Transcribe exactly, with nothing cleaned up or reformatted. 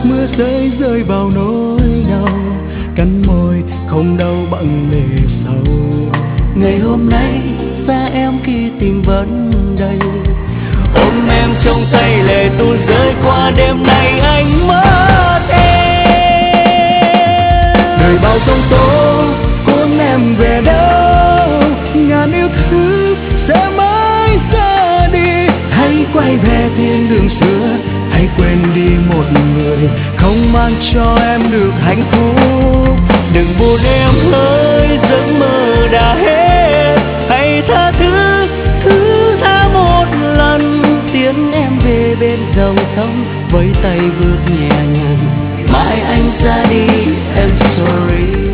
mưa rơi rơi vào nỗi đau, cắn môi không đau bằng lệ sầu. Ngày hôm nay xa em khi tình vẫn đầy, ôm em trong tay lệ tuôn rơi qua đêm nay anh mất em. Đời bao giông tố cuốn em về đâu, ngàn yêu thương sẽ mãi ra đi. Hãy quay về thiên đường xưa, hãy quên đi một người không mang cho em được hạnh phúc. Đừng buồn em ơi, giấc mơ đã hết, hãy tha thứ, thứ tha một lần. Tiến em về bên dòng sông, với tay bước nhẹ nhàng. Mai anh ra đi, em sorry.